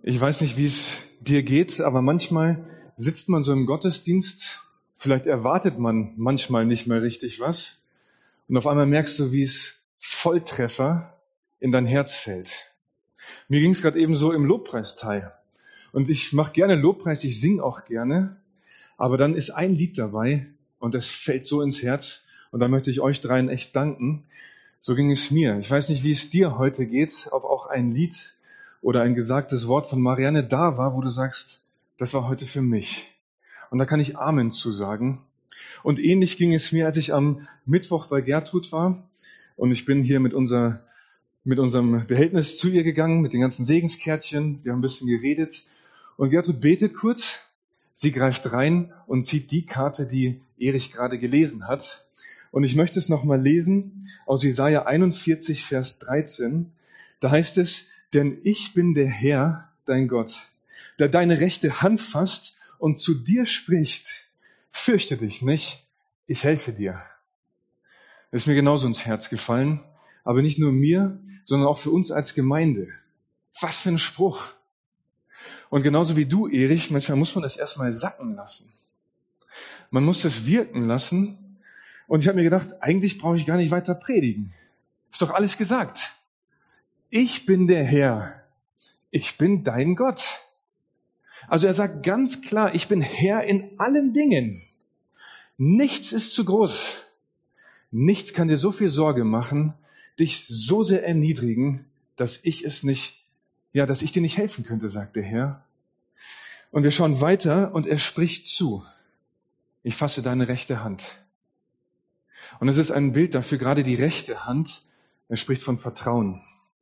Ich weiß nicht, wie es dir geht, aber manchmal sitzt man so im Gottesdienst, vielleicht erwartet man manchmal nicht mehr richtig was und auf einmal merkst du, wie es Volltreffer in dein Herz fällt. Mir ging es gerade eben so im Lobpreisteil und ich mache gerne Lobpreis, ich singe auch gerne, aber dann ist ein Lied dabei und es fällt so ins Herz und da möchte ich euch dreien echt danken. So ging es mir. Ich weiß nicht, wie es dir heute geht, ob auch ein Lied oder ein gesagtes Wort von Marianne da war, wo du sagst, das war heute für mich. Und da kann ich Amen zu sagen. Und ähnlich ging es mir, als ich am Mittwoch bei Gertrud war. Und ich bin hier mit unserem Behältnis zu ihr gegangen, mit den ganzen Segenskärtchen. Wir haben ein bisschen geredet. Und Gertrud betet kurz. Sie greift rein und zieht die Karte, die Erich gerade gelesen hat. Und ich möchte es nochmal lesen aus Jesaja 41, Vers 13. Da heißt es, denn ich bin der Herr, dein Gott, der deine rechte Hand fasst und zu dir spricht, fürchte dich nicht, ich helfe dir. Das ist mir genauso ins Herz gefallen, aber nicht nur mir, sondern auch für uns als Gemeinde. Was für ein Spruch. Und genauso wie du, Erich, manchmal muss man das erstmal sacken lassen. Man muss das wirken lassen. Und ich habe mir gedacht, eigentlich brauche ich gar nicht weiter predigen. Ist doch alles gesagt. Ich bin der Herr. Ich bin dein Gott. Also er sagt ganz klar, ich bin Herr in allen Dingen. Nichts ist zu groß. Nichts kann dir so viel Sorge machen, dich so sehr erniedrigen, dass ich dir nicht helfen könnte, sagt der Herr. Und wir schauen weiter und er spricht zu. Ich fasse deine rechte Hand. Und es ist ein Bild dafür, gerade die rechte Hand. Er spricht von Vertrauen.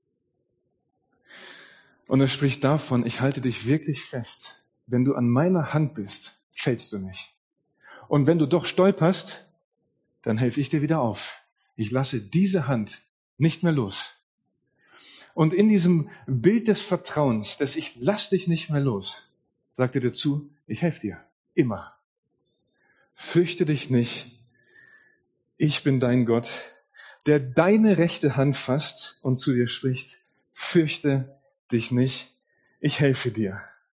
Und er spricht davon, ich halte dich wirklich fest. Wenn du an meiner Hand bist, fällst du nicht. Und wenn du doch stolperst, dann helfe ich dir wieder auf. Ich lasse diese Hand nicht mehr los. Und in diesem Bild des Vertrauens, dass ich lass dich nicht mehr los, sagt er dazu, ich helfe dir. Immer. Fürchte dich nicht. Ich bin dein Gott, der deine rechte Hand fasst und zu dir spricht, fürchte dich nicht, ich helfe dir.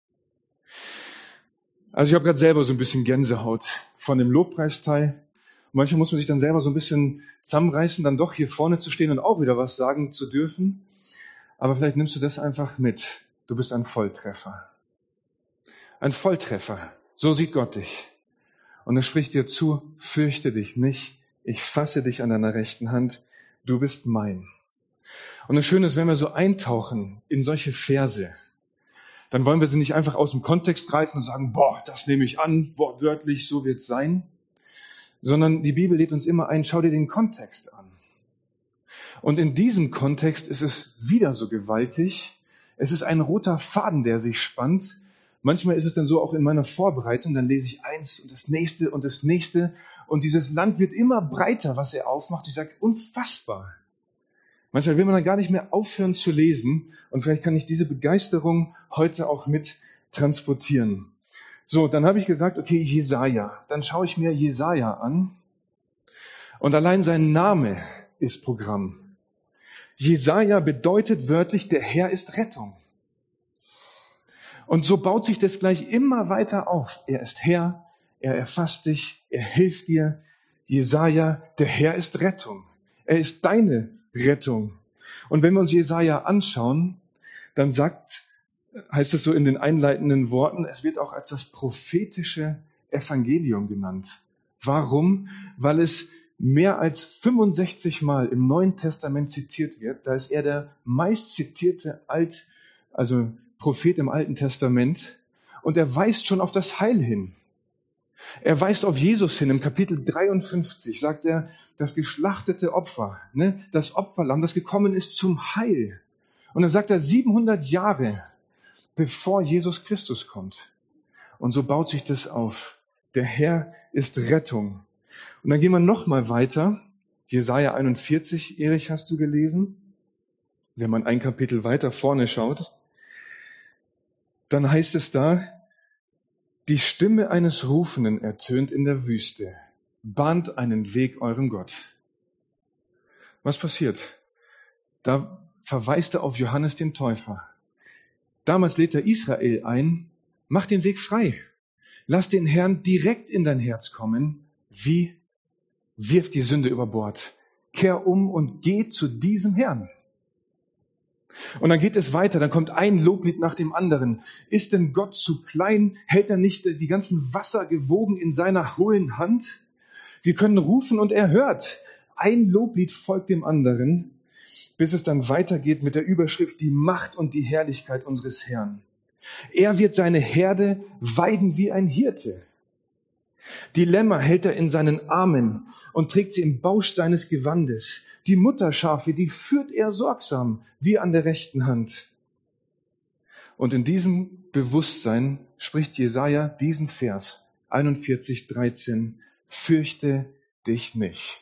Also ich habe gerade selber so ein bisschen Gänsehaut von dem Lobpreisteil. Manchmal muss man sich dann selber so ein bisschen zusammenreißen, dann doch hier vorne zu stehen und auch wieder was sagen zu dürfen. Aber vielleicht nimmst du das einfach mit. Du bist ein Volltreffer. Ein Volltreffer. So sieht Gott dich. Und er spricht dir zu, fürchte dich nicht, ich fasse dich an deiner rechten Hand, du bist mein. Und das Schöne ist, wenn wir so eintauchen in solche Verse, dann wollen wir sie nicht einfach aus dem Kontext greifen und sagen, das nehme ich an, wortwörtlich, so wird es sein, sondern die Bibel lädt uns immer ein, schau dir den Kontext an. Und in diesem Kontext ist es wieder so gewaltig, es ist ein roter Faden, der sich spannt. Manchmal ist es dann so auch in meiner Vorbereitung, dann lese ich eins und das nächste und dieses Land wird immer breiter, was er aufmacht. Ich sage, unfassbar. Manchmal will man dann gar nicht mehr aufhören zu lesen und vielleicht kann ich diese Begeisterung heute auch mit transportieren. So, dann habe ich gesagt, okay, Jesaja. Dann schaue ich mir Jesaja an und allein sein Name ist Programm. Jesaja bedeutet wörtlich, der Herr ist Rettung. Und so baut sich das gleich immer weiter auf. Er ist Herr, er erfasst dich, er hilft dir. Jesaja, der Herr ist Rettung. Er ist deine Rettung. Und wenn wir uns Jesaja anschauen, dann heißt es so in den einleitenden Worten, es wird auch als das prophetische Evangelium genannt. Warum? Weil es mehr als 65 Mal im Neuen Testament zitiert wird. Da ist er der meist zitierte Prophet im Alten Testament. Und er weist schon auf das Heil hin. Er weist auf Jesus hin. Im Kapitel 53 sagt er, das geschlachtete Opfer, das Opferlamm, das gekommen ist zum Heil. Und dann sagt er 700 Jahre, bevor Jesus Christus kommt. Und so baut sich das auf. Der Herr ist Rettung. Und dann gehen wir nochmal weiter. Jesaja 41, Erich, hast du gelesen? Wenn man ein Kapitel weiter vorne schaut, dann heißt es da, die Stimme eines Rufenden ertönt in der Wüste. Bahnt einen Weg eurem Gott. Was passiert? Da verweist er auf Johannes den Täufer. Damals lädt er Israel ein, mach den Weg frei. Lass den Herrn direkt in dein Herz kommen. Wie? Wirf die Sünde über Bord. Kehr um und geh zu diesem Herrn. Und dann geht es weiter, dann kommt ein Loblied nach dem anderen. Ist denn Gott zu klein? Hält er nicht die ganzen Wasser gewogen in seiner hohlen Hand? Wir können rufen und er hört. Ein Loblied folgt dem anderen, bis es dann weitergeht mit der Überschrift die Macht und die Herrlichkeit unseres Herrn. Er wird seine Herde weiden wie ein Hirte. Die Lämmer hält er in seinen Armen und trägt sie im Bausch seines Gewandes. Die Mutterschafe, die führt er sorgsam wie an der rechten Hand. Und in diesem Bewusstsein spricht Jesaja diesen Vers 41,13: Fürchte dich nicht.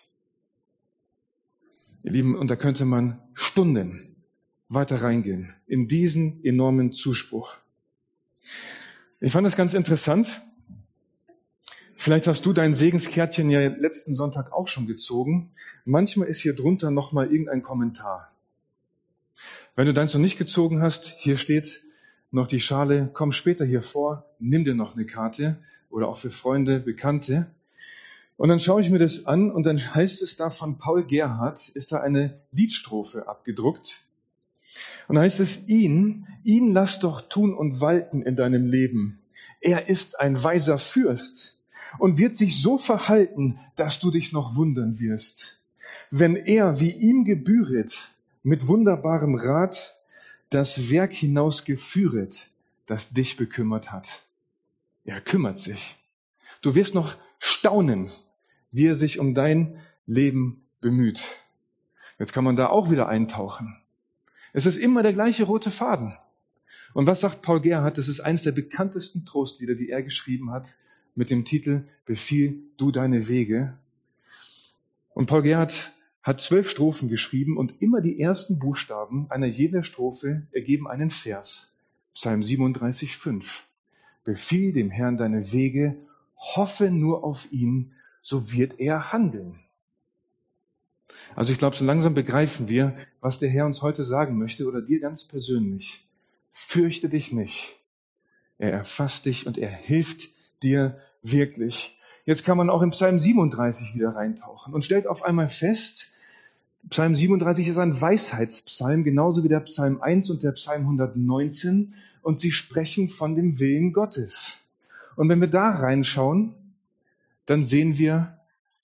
Ihr Lieben, und da könnte man Stunden weiter reingehen in diesen enormen Zuspruch. Ich fand es ganz interessant. Vielleicht hast du dein Segenskärtchen ja letzten Sonntag auch schon gezogen. Manchmal ist hier drunter nochmal irgendein Kommentar. Wenn du deins noch nicht gezogen hast, hier steht noch die Schale, komm später hier vor, nimm dir noch eine Karte oder auch für Freunde, Bekannte. Und dann schaue ich mir das an und dann heißt es da von Paul Gerhardt, ist da eine Liedstrophe abgedruckt. Und da heißt es, ihn lass doch tun und walten in deinem Leben. Er ist ein weiser Fürst und wird sich so verhalten, dass du dich noch wundern wirst. Wenn er, wie ihm gebühret, mit wunderbarem Rat das Werk hinausgeführet, das dich bekümmert hat. Er kümmert sich. Du wirst noch staunen, wie er sich um dein Leben bemüht. Jetzt kann man da auch wieder eintauchen. Es ist immer der gleiche rote Faden. Und was sagt Paul Gerhardt? Das ist eines der bekanntesten Trostlieder, die er geschrieben hat, mit dem Titel Befiehl du deine Wege. Und Paul Gerhardt hat 12 Strophen geschrieben und immer die ersten Buchstaben einer jeden Strophe ergeben einen Vers. Psalm 37,5. Befiehl dem Herrn deine Wege, hoffe nur auf ihn, so wird er handeln. Also ich glaube, so langsam begreifen wir, was der Herr uns heute sagen möchte oder dir ganz persönlich. Fürchte dich nicht. Er erfasst dich und er hilft dir wirklich. Jetzt kann man auch in Psalm 37 wieder reintauchen und stellt auf einmal fest, Psalm 37 ist ein Weisheitspsalm, genauso wie der Psalm 1 und der Psalm 119, und sie sprechen von dem Willen Gottes. Und wenn wir da reinschauen, dann sehen wir,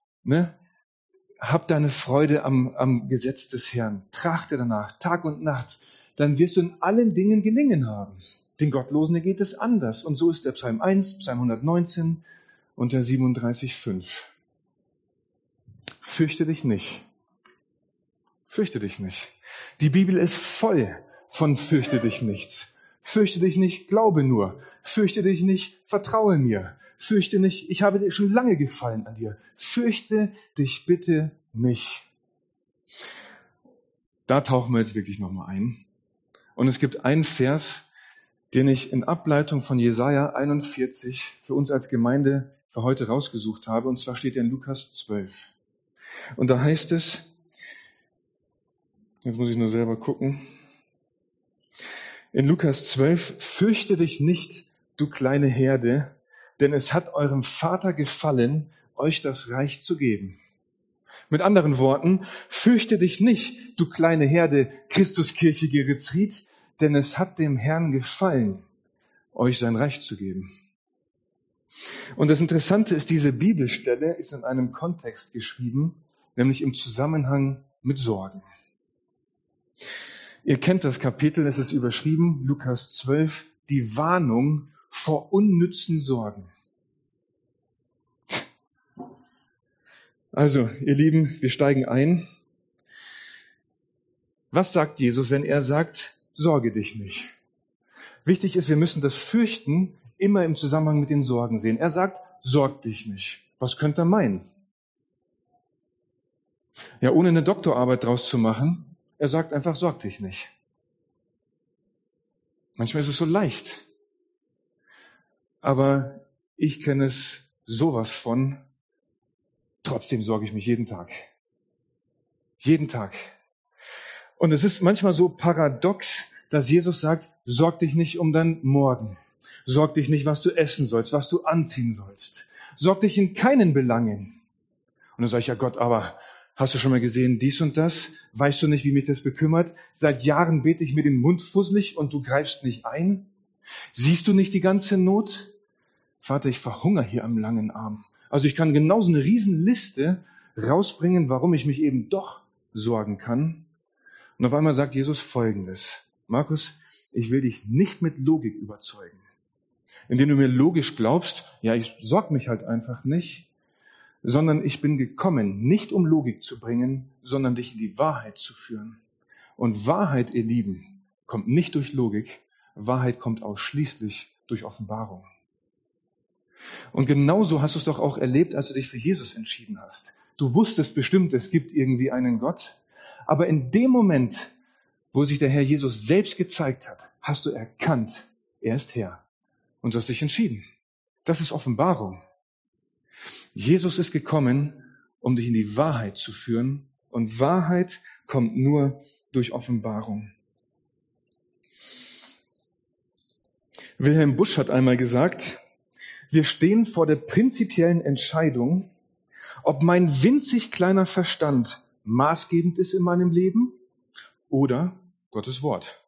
hab deine Freude am Gesetz des Herrn, trachte danach, Tag und Nacht, dann wirst du in allen Dingen gelingen haben. Den Gottlosen geht es anders. Und so ist der Psalm 1, Psalm 119 und der 37,5. Fürchte dich nicht. Fürchte dich nicht. Die Bibel ist voll von fürchte dich nichts. Fürchte dich nicht, glaube nur. Fürchte dich nicht, vertraue mir. Fürchte nicht, ich habe dir schon lange gefallen an dir. Fürchte dich bitte nicht. Da tauchen wir jetzt wirklich nochmal ein. Und es gibt einen Vers, den ich in Ableitung von Jesaja 41 für uns als Gemeinde für heute rausgesucht habe. Und zwar steht er in Lukas 12. Und da heißt es, jetzt muss ich nur selber gucken, in Lukas 12, fürchte dich nicht, du kleine Herde, denn es hat eurem Vater gefallen, euch das Reich zu geben. Mit anderen Worten, fürchte dich nicht, du kleine Herde, Christuskirche Geretsried, denn es hat dem Herrn gefallen, euch sein Reich zu geben. Und das Interessante ist, diese Bibelstelle ist in einem Kontext geschrieben, nämlich im Zusammenhang mit Sorgen. Ihr kennt das Kapitel, es ist überschrieben, Lukas 12, die Warnung vor unnützen Sorgen. Also, ihr Lieben, wir steigen ein. Was sagt Jesus, wenn er sagt, sorge dich nicht? Wichtig ist, wir müssen das Fürchten immer im Zusammenhang mit den Sorgen sehen. Er sagt, sorg dich nicht. Was könnte er meinen? Ja, ohne eine Doktorarbeit draus zu machen, er sagt einfach, sorg dich nicht. Manchmal ist es so leicht. Aber ich kenne es sowas von, trotzdem sorge ich mich jeden Tag. Jeden Tag. Und es ist manchmal so paradox, dass Jesus sagt, sorg dich nicht um dein Morgen. Sorg dich nicht, was du essen sollst, was du anziehen sollst. Sorg dich in keinen Belangen. Und dann sage ich, ja Gott, aber hast du schon mal gesehen dies und das? Weißt du nicht, wie mich das bekümmert? Seit Jahren bete ich mir den Mund fusselig und du greifst nicht ein? Siehst du nicht die ganze Not? Vater, ich verhungere hier am langen Arm. Also ich kann genauso eine Riesenliste rausbringen, warum ich mich eben doch sorgen kann. Und auf einmal sagt Jesus Folgendes. Markus, ich will dich nicht mit Logik überzeugen. Indem du mir logisch glaubst, ja, ich sorge mich halt einfach nicht, sondern ich bin gekommen, nicht um Logik zu bringen, sondern dich in die Wahrheit zu führen. Und Wahrheit, ihr Lieben, kommt nicht durch Logik, Wahrheit kommt ausschließlich durch Offenbarung. Und genauso hast du es doch auch erlebt, als du dich für Jesus entschieden hast. Du wusstest bestimmt, es gibt irgendwie einen Gott, aber in dem Moment, wo sich der Herr Jesus selbst gezeigt hat, hast du erkannt, er ist Herr. Und du hast dich entschieden. Das ist Offenbarung. Jesus ist gekommen, um dich in die Wahrheit zu führen. Und Wahrheit kommt nur durch Offenbarung. Wilhelm Busch hat einmal gesagt, wir stehen vor der prinzipiellen Entscheidung, ob mein winzig kleiner Verstand maßgebend ist in meinem Leben oder Gottes Wort.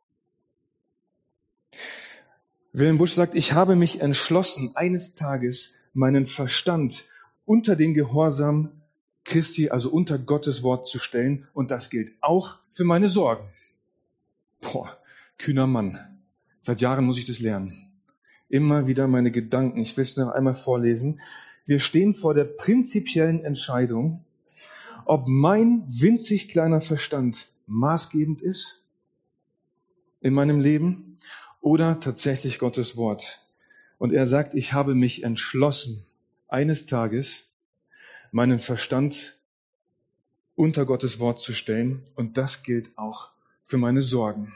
Wilhelm Busch sagt, ich habe mich entschlossen, eines Tages meinen Verstand unter den Gehorsam Christi, also unter Gottes Wort zu stellen. Und das gilt auch für meine Sorgen. Kühner Mann. Seit Jahren muss ich das lernen. Immer wieder meine Gedanken. Ich will es noch einmal vorlesen. Wir stehen vor der prinzipiellen Entscheidung, ob mein winzig kleiner Verstand maßgebend ist in meinem Leben oder tatsächlich Gottes Wort. Und er sagt, ich habe mich entschlossen, eines Tages meinen Verstand unter Gottes Wort zu stellen. Und das gilt auch für meine Sorgen.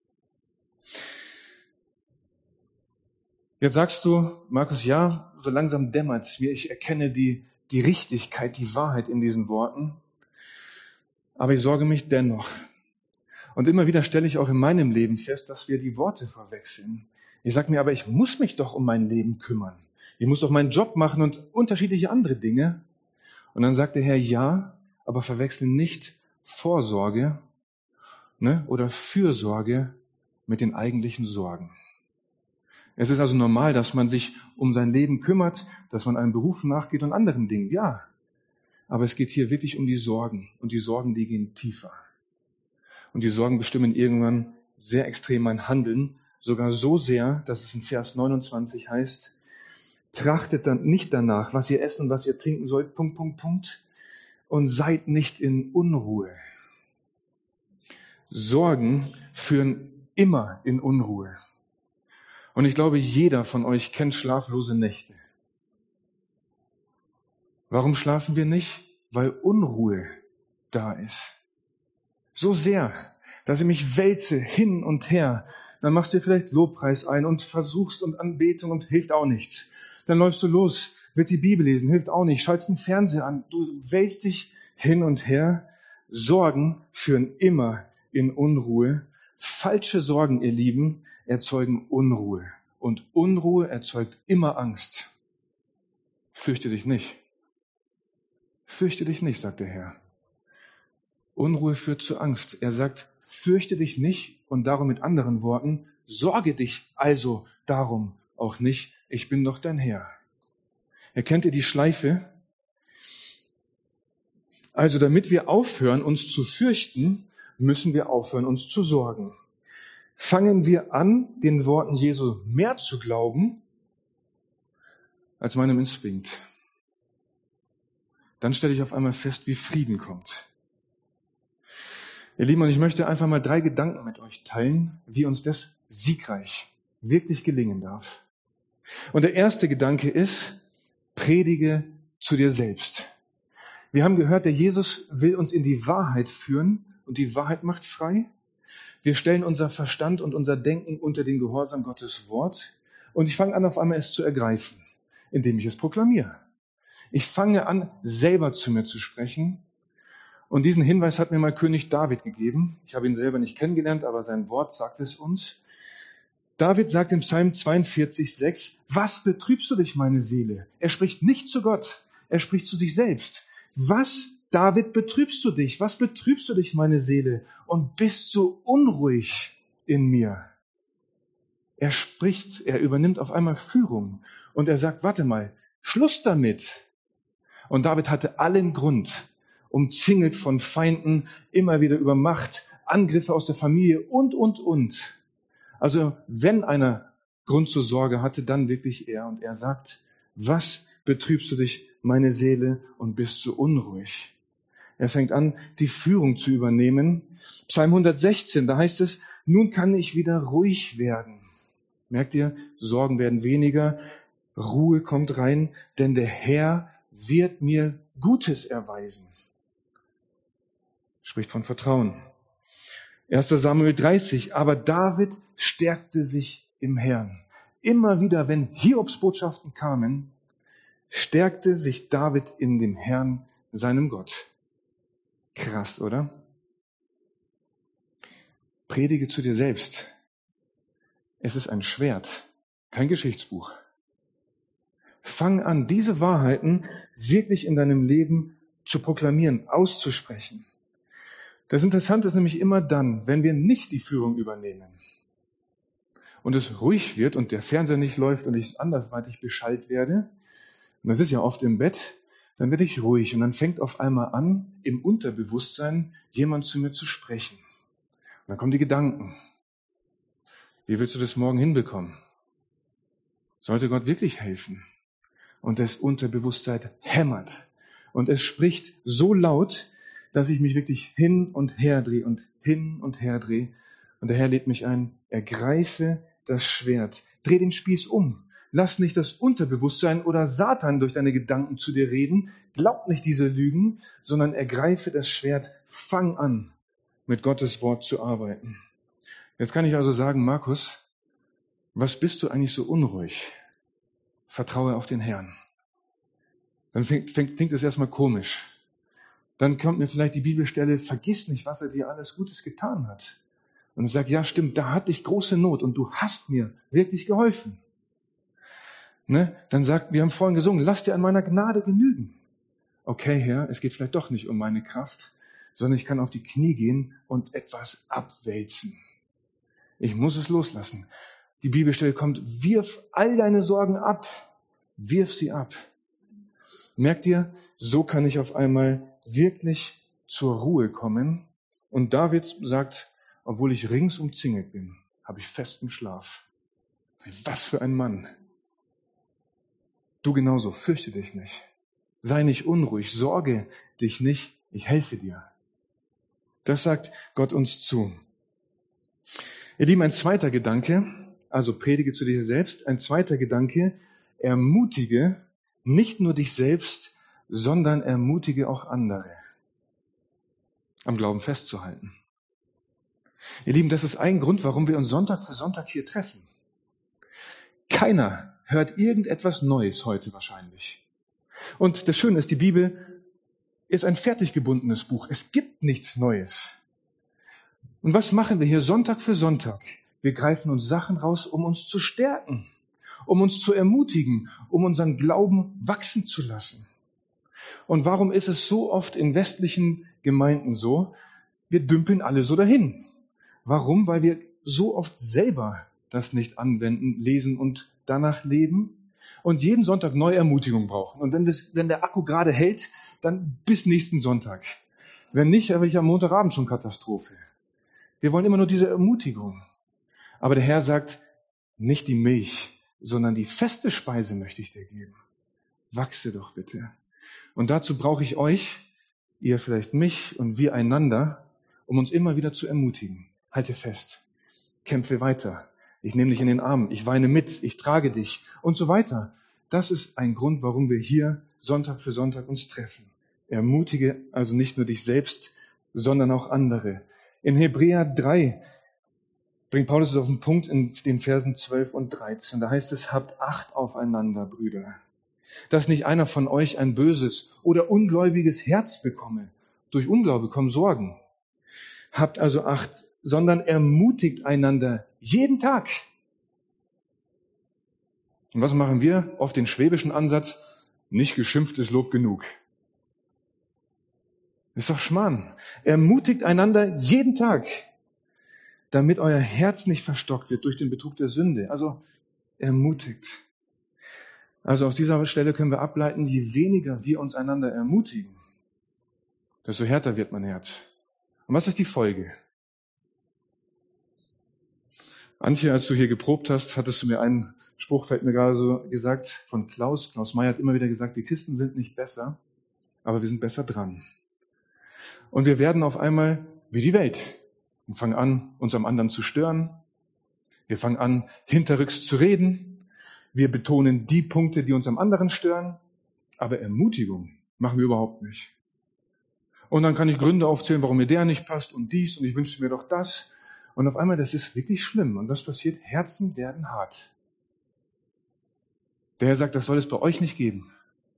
Jetzt sagst du, Markus, ja, so langsam dämmert es mir. Ich erkenne die Richtigkeit, die Wahrheit in diesen Worten. Aber ich sorge mich dennoch. Und immer wieder stelle ich auch in meinem Leben fest, dass wir die Worte verwechseln. Ich sage mir, aber ich muss mich doch um mein Leben kümmern. Ich muss doch meinen Job machen und unterschiedliche andere Dinge. Und dann sagt der Herr, ja, aber verwechseln nicht Vorsorge oder Fürsorge mit den eigentlichen Sorgen. Es ist also normal, dass man sich um sein Leben kümmert, dass man einem Beruf nachgeht und anderen Dingen, ja. Aber es geht hier wirklich um die Sorgen. Und die Sorgen, die gehen tiefer. Und die Sorgen bestimmen irgendwann sehr extrem mein Handeln. Sogar so sehr, dass es in Vers 29 heißt, trachtet dann nicht danach, was ihr essen und was ihr trinken sollt, ... Und seid nicht in Unruhe. Sorgen führen immer in Unruhe. Und ich glaube, jeder von euch kennt schlaflose Nächte. Warum schlafen wir nicht? Weil Unruhe da ist. So sehr, dass ich mich wälze hin und her. Dann machst du vielleicht Lobpreis ein und versuchst und Anbetung und hilft auch nichts. Dann läufst du los, willst die Bibel lesen, hilft auch nicht. Schaltest den Fernseher an, du wälzt dich hin und her. Sorgen führen immer in Unruhe. Falsche Sorgen, ihr Lieben, erzeugen Unruhe. Und Unruhe erzeugt immer Angst. Fürchte dich nicht. Fürchte dich nicht, sagt der Herr. Unruhe führt zu Angst. Er sagt, fürchte dich nicht und darum mit anderen Worten, sorge dich also darum auch nicht, ich bin doch dein Herr. Erkennt ihr die Schleife? Also damit wir aufhören, uns zu fürchten, müssen wir aufhören, uns zu sorgen. Fangen wir an, den Worten Jesu mehr zu glauben, als meinem Instinkt. Dann stelle ich auf einmal fest, wie Frieden kommt. Ihr Lieben, und ich möchte einfach mal 3 Gedanken mit euch teilen, wie uns das siegreich wirklich gelingen darf. Und der erste Gedanke ist, predige zu dir selbst. Wir haben gehört, der Jesus will uns in die Wahrheit führen und die Wahrheit macht frei. Wir stellen unser Verstand und unser Denken unter den Gehorsam Gottes Wort und ich fange an, auf einmal es zu ergreifen, indem ich es proklamiere. Ich fange an, selber zu mir zu sprechen Und diesen Hinweis hat mir mal König David gegeben. Ich habe ihn selber nicht kennengelernt, aber sein Wort sagt es uns. David sagt im Psalm 42,6, was betrübst du dich, meine Seele? Er spricht nicht zu Gott, er spricht zu sich selbst. Was, David, betrübst du dich? Was betrübst du dich, meine Seele? Und bist so unruhig in mir? Er spricht, er übernimmt auf einmal Führung und er sagt, warte mal, Schluss damit. Und David hatte allen Grund, umzingelt von Feinden, immer wieder übermacht, Angriffe aus der Familie und. Also wenn einer Grund zur Sorge hatte, dann wirklich er. Und er sagt, was betrübst du dich, meine Seele, und bist so unruhig? Er fängt an, die Führung zu übernehmen. Psalm 116, da heißt es, nun kann ich wieder ruhig werden. Merkt ihr, Sorgen werden weniger, Ruhe kommt rein, denn der Herr wird mir Gutes erweisen. Spricht von Vertrauen. 1. Samuel 30, aber David stärkte sich im Herrn. Immer wieder, wenn Hiobsbotschaften kamen, stärkte sich David in dem Herrn, seinem Gott. Krass, oder? Predige zu dir selbst. Es ist ein Schwert, kein Geschichtsbuch. Fang an, diese Wahrheiten wirklich in deinem Leben zu proklamieren, auszusprechen. Das Interessante ist nämlich immer dann, wenn wir nicht die Führung übernehmen und es ruhig wird und der Fernseher nicht läuft und ich andersweitig beschallt werde, und das ist ja oft im Bett, dann werde ich ruhig und dann fängt auf einmal an, im Unterbewusstsein jemand zu mir zu sprechen. Und dann kommen die Gedanken. Wie willst du das morgen hinbekommen? Sollte Gott wirklich helfen? Und das Unterbewusstsein hämmert. Und es spricht so laut, dass ich mich wirklich hin und her drehe und hin und her drehe. Und der Herr lädt mich ein, ergreife das Schwert, dreh den Spieß um. Lass nicht das Unterbewusstsein oder Satan durch deine Gedanken zu dir reden. Glaub nicht diese Lügen, sondern ergreife das Schwert. Fang an, mit Gottes Wort zu arbeiten. Jetzt kann ich also sagen, Markus, was bist du eigentlich so unruhig? Vertraue auf den Herrn. Dann klingt es erstmal komisch. Dann kommt mir vielleicht die Bibelstelle, vergiss nicht, was er dir alles Gutes getan hat. Und ich sage, ja stimmt, da hatte ich große Not und du hast mir wirklich geholfen. Ne? Dann sagt, wir haben vorhin gesungen, lass dir an meiner Gnade genügen. Okay, Herr, es geht vielleicht doch nicht um meine Kraft, sondern ich kann auf die Knie gehen und etwas abwälzen. Ich muss es loslassen. Die Bibelstelle kommt, wirf all deine Sorgen ab. Wirf sie ab. Merkt ihr, so kann ich auf einmal wirklich zur Ruhe kommen. Und David sagt, obwohl ich rings umzingelt bin, habe ich festen Schlaf. Was für ein Mann. Du genauso, fürchte dich nicht. Sei nicht unruhig, sorge dich nicht, ich helfe dir. Das sagt Gott uns zu. Ihr Lieben, ein zweiter Gedanke, also predige zu dir selbst, ein zweiter Gedanke, ermutige nicht nur dich selbst, sondern ermutige auch andere, am Glauben festzuhalten. Ihr Lieben, das ist ein Grund, warum wir uns Sonntag für Sonntag hier treffen. Keiner hört irgendetwas Neues heute wahrscheinlich. Und das Schöne ist, die Bibel ist ein fertig gebundenes Buch. Es gibt nichts Neues. Und was machen wir hier Sonntag für Sonntag? Wir greifen uns Sachen raus, um uns zu stärken, um uns zu ermutigen, um unseren Glauben wachsen zu lassen. Und warum ist es so oft in westlichen Gemeinden so? Wir dümpeln alle so dahin. Warum? Weil wir so oft selber das nicht anwenden, lesen und danach leben und jeden Sonntag neue Ermutigung brauchen. Und wenn der Akku gerade hält, dann bis nächsten Sonntag. Wenn nicht, habe ich am Montagabend schon Katastrophe. Wir wollen immer nur diese Ermutigung. Aber der Herr sagt, nicht die Milch, sondern die feste Speise möchte ich dir geben. Wachse doch bitte. Und dazu brauche ich euch, ihr vielleicht mich und wir einander, um uns immer wieder zu ermutigen. Halte fest, kämpfe weiter. Ich nehme dich in den Arm, ich weine mit, ich trage dich und so weiter. Das ist ein Grund, warum wir hier Sonntag für Sonntag uns treffen. Ermutige also nicht nur dich selbst, sondern auch andere. In Hebräer 3 bringt Paulus es auf den Punkt in den Versen 12 und 13. Da heißt es, habt Acht aufeinander, Brüder, dass nicht einer von euch ein böses oder ungläubiges Herz bekomme durch Unglaube kommen Sorgen. Habt also Acht, sondern ermutigt einander jeden Tag. Und was machen wir? Oft den schwäbischen Ansatz, nicht geschimpft ist Lob genug. Ist doch Schmarrn. Ermutigt einander jeden Tag, damit euer Herz nicht verstockt wird durch den Betrug der Sünde. Also ermutigt. Also aus dieser Stelle können wir ableiten, je weniger wir uns einander ermutigen, desto härter wird mein Herz. Und was ist die Folge? Antje, als du hier geprobt hast, hattest du mir einen Spruch, fällt mir gerade so gesagt, von Klaus. Klaus Meyer hat immer wieder gesagt, wir Christen sind nicht besser, aber wir sind besser dran. Und wir werden auf einmal wie die Welt und fangen an, uns am anderen zu stören. Wir fangen an, hinterrücks zu reden. Wir betonen die Punkte, die uns am anderen stören. Aber Ermutigung machen wir überhaupt nicht. Und dann kann ich Gründe aufzählen, warum mir der nicht passt und dies und ich wünschte mir doch das. Und auf einmal, das ist wirklich schlimm. Und was passiert? Herzen werden hart. Der Herr sagt, das soll es bei euch nicht geben.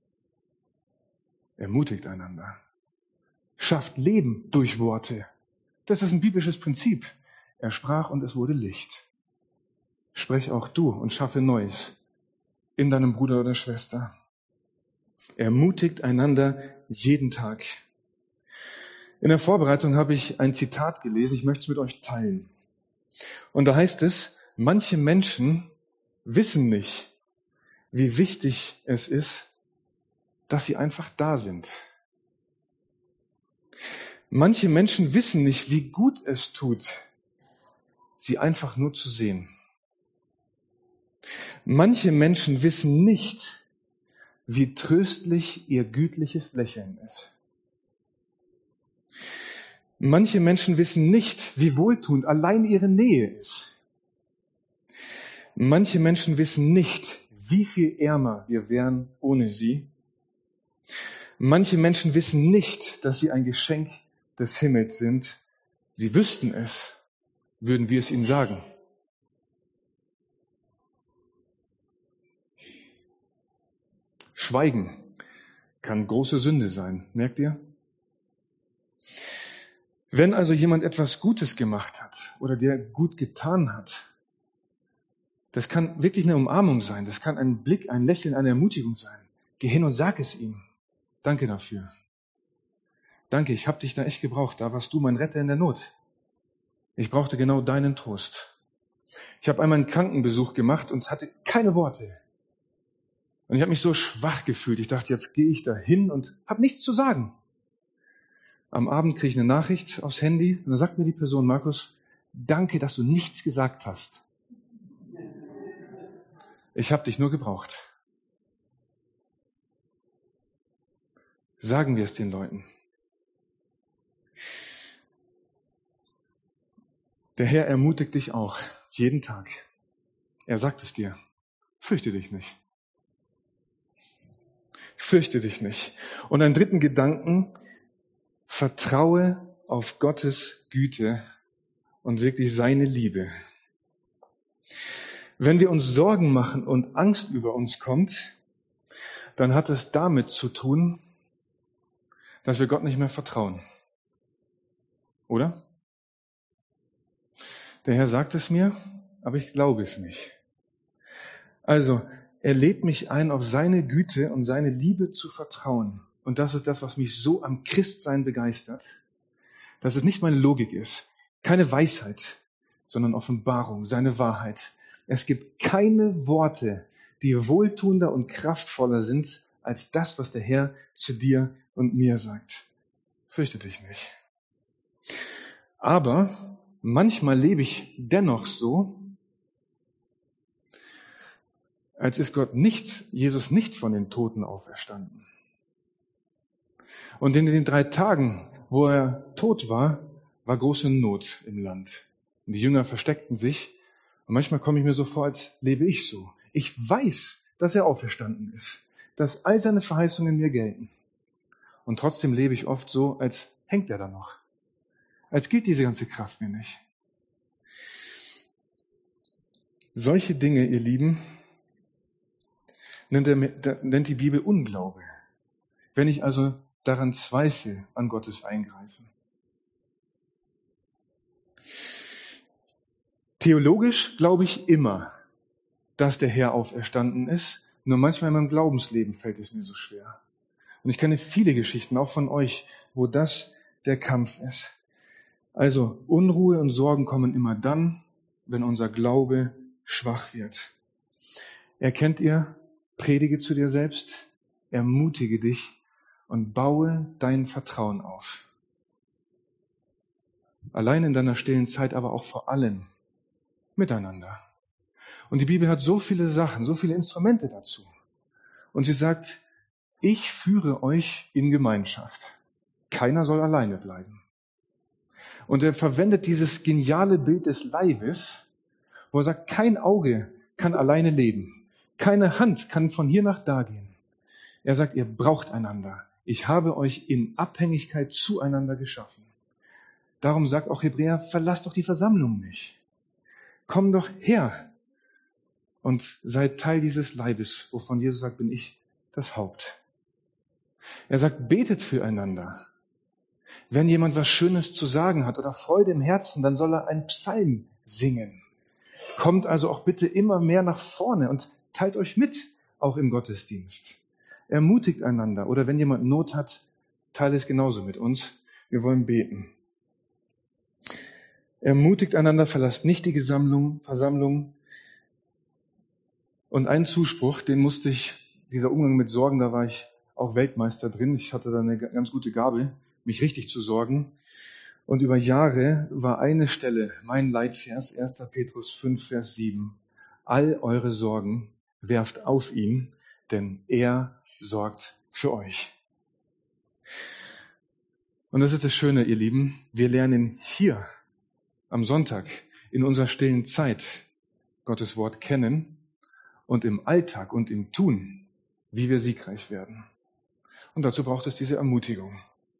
Ermutigt einander. Schafft Leben durch Worte. Das ist ein biblisches Prinzip. Er sprach und es wurde Licht. Sprech auch du und schaffe Neues in deinem Bruder oder Schwester. Ermutigt einander jeden Tag. In der Vorbereitung habe ich ein Zitat gelesen, ich möchte es mit euch teilen. Und da heißt es, manche Menschen wissen nicht, wie wichtig es ist, dass sie einfach da sind. Manche Menschen wissen nicht, wie gut es tut, sie einfach nur zu sehen. Manche Menschen wissen nicht, wie tröstlich ihr gütliches Lächeln ist. Manche Menschen wissen nicht, wie wohltuend allein ihre Nähe ist. Manche Menschen wissen nicht, wie viel ärmer wir wären ohne sie. Manche Menschen wissen nicht, dass sie ein Geschenk des Himmels sind. Sie wüssten es, würden wir es ihnen sagen. Schweigen kann große Sünde sein, merkt ihr? Wenn also jemand etwas Gutes gemacht hat oder dir gut getan hat, das kann wirklich eine Umarmung sein, das kann ein Blick, ein Lächeln, eine Ermutigung sein. Geh hin und sag es ihm. Danke dafür. Danke, ich habe dich da echt gebraucht, da warst du mein Retter in der Not. Ich brauchte genau deinen Trost. Ich habe einmal einen Krankenbesuch gemacht und hatte keine Worte. Und ich habe mich so schwach gefühlt. Ich dachte, jetzt gehe ich da hin und habe nichts zu sagen. Am Abend kriege ich eine Nachricht aufs Handy und dann sagt mir die Person, Markus, danke, dass du nichts gesagt hast. Ich habe dich nur gebraucht. Sagen wir es den Leuten. Der Herr ermutigt dich auch, jeden Tag. Er sagt es dir. Fürchte dich nicht. Fürchte dich nicht. Und einen dritten Gedanken, vertraue auf Gottes Güte und wirklich seine Liebe. Wenn wir uns Sorgen machen und Angst über uns kommt, dann hat es damit zu tun, dass wir Gott nicht mehr vertrauen. Oder? Der Herr sagt es mir, aber ich glaube es nicht. Also, er lädt mich ein, auf seine Güte und seine Liebe zu vertrauen. Und das ist das, was mich so am Christsein begeistert, dass es nicht meine Logik ist, keine Weisheit, sondern Offenbarung, seine Wahrheit. Es gibt keine Worte, die wohltuender und kraftvoller sind, als das, was der Herr zu dir und mir sagt. Fürchte dich nicht. Aber manchmal lebe ich dennoch so, als ist Jesus nicht von den Toten auferstanden. Und in den 3 Tagen, wo er tot war, war große Not im Land. Und die Jünger versteckten sich. Und manchmal komme ich mir so vor, als lebe ich so. Ich weiß, dass er auferstanden ist, dass all seine Verheißungen mir gelten. Und trotzdem lebe ich oft so, als hängt er da noch. Als gilt diese ganze Kraft mir nicht. Solche Dinge, ihr Lieben, nennt die Bibel Unglaube. Wenn ich also daran Zweifel an Gottes Eingreifen. Theologisch glaube ich immer, dass der Herr auferstanden ist. Nur manchmal in meinem Glaubensleben fällt es mir so schwer. Und ich kenne viele Geschichten, auch von euch, wo das der Kampf ist. Also Unruhe und Sorgen kommen immer dann, wenn unser Glaube schwach wird. Erkennt ihr, predige zu dir selbst, ermutige dich und baue dein Vertrauen auf. Allein in deiner stillen Zeit, aber auch vor allem miteinander. Und die Bibel hat so viele Sachen, so viele Instrumente dazu. Und sie sagt, ich führe euch in Gemeinschaft. Keiner soll alleine bleiben. Und er verwendet dieses geniale Bild des Leibes, wo er sagt, kein Auge kann alleine leben. Keine Hand kann von hier nach da gehen. Er sagt, ihr braucht einander. Ich habe euch in Abhängigkeit zueinander geschaffen. Darum sagt auch Hebräer, verlasst doch die Versammlung nicht. Komm doch her und seid Teil dieses Leibes, wovon Jesus sagt, bin ich das Haupt. Er sagt, betet füreinander. Wenn jemand was Schönes zu sagen hat oder Freude im Herzen, dann soll er einen Psalm singen. Kommt also auch bitte immer mehr nach vorne und teilt euch mit, auch im Gottesdienst. Ermutigt einander oder wenn jemand Not hat, teile es genauso mit uns. Wir wollen beten. Ermutigt einander, verlasst nicht die Versammlung. Und einen Zuspruch, den musste ich, dieser Umgang mit Sorgen, da war ich auch Weltmeister drin. Ich hatte da eine ganz gute Gabe, mich richtig zu sorgen. Und über Jahre war eine Stelle, mein Leitvers, 1. Petrus 5, Vers 7. All eure Sorgen werft auf ihn, denn er sorgt für euch. Und das ist das Schöne, ihr Lieben. Wir lernen hier am Sonntag in unserer stillen Zeit Gottes Wort kennen und im Alltag und im Tun, wie wir siegreich werden. Und dazu braucht es diese Ermutigung.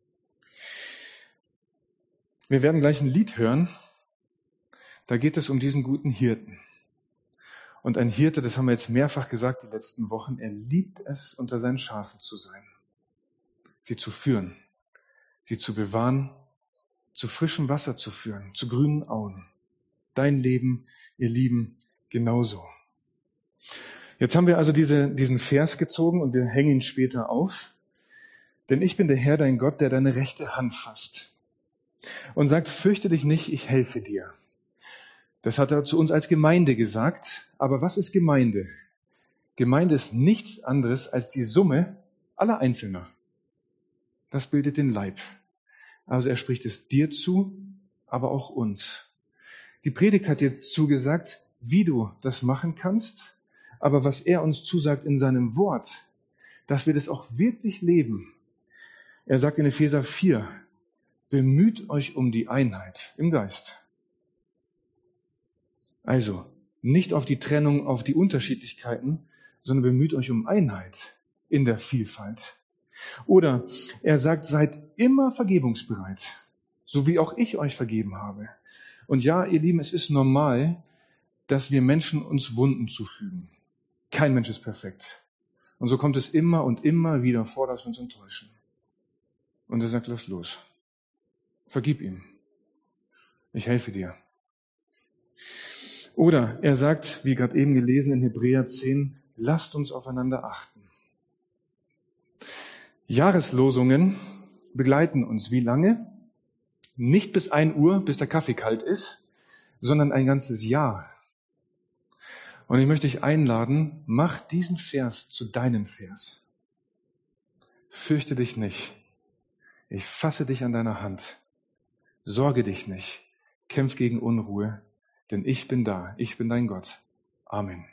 Wir werden gleich ein Lied hören, da geht es um diesen guten Hirten. Und ein Hirte, das haben wir jetzt mehrfach gesagt die letzten Wochen, er liebt es, unter seinen Schafen zu sein, sie zu führen, sie zu bewahren, zu frischem Wasser zu führen, zu grünen Auen. Dein Leben, ihr Lieben, genauso. Jetzt haben wir also diesen Vers gezogen und wir hängen ihn später auf. Denn ich bin der Herr, dein Gott, der deine rechte Hand fasst und sagt, fürchte dich nicht, ich helfe dir. Das hat er zu uns als Gemeinde gesagt. Aber was ist Gemeinde? Gemeinde ist nichts anderes als die Summe aller Einzelner. Das bildet den Leib. Also er spricht es dir zu, aber auch uns. Die Predigt hat dir zugesagt, wie du das machen kannst, aber was er uns zusagt in seinem Wort, dass wir das auch wirklich leben. Er sagt in Epheser 4, bemüht euch um die Einheit im Geist. Also nicht auf die Trennung, auf die Unterschiedlichkeiten, sondern bemüht euch um Einheit in der Vielfalt. Oder er sagt, seid immer vergebungsbereit, so wie auch ich euch vergeben habe. Und ja, ihr Lieben, es ist normal, dass wir Menschen uns Wunden zufügen. Kein Mensch ist perfekt. Und so kommt es immer und immer wieder vor, dass wir uns enttäuschen. Und er sagt, lass los. Vergib ihm. Ich helfe dir. Oder er sagt, wie gerade eben gelesen in Hebräer 10, lasst uns aufeinander achten. Jahreslosungen begleiten uns wie lange? Nicht bis 1 Uhr, bis der Kaffee kalt ist, sondern ein ganzes Jahr. Und ich möchte dich einladen, mach diesen Vers zu deinem Vers. Fürchte dich nicht. Ich fasse dich an deiner Hand. Sorge dich nicht. Kämpf gegen Unruhe, denn ich bin da. Ich bin dein Gott. Amen.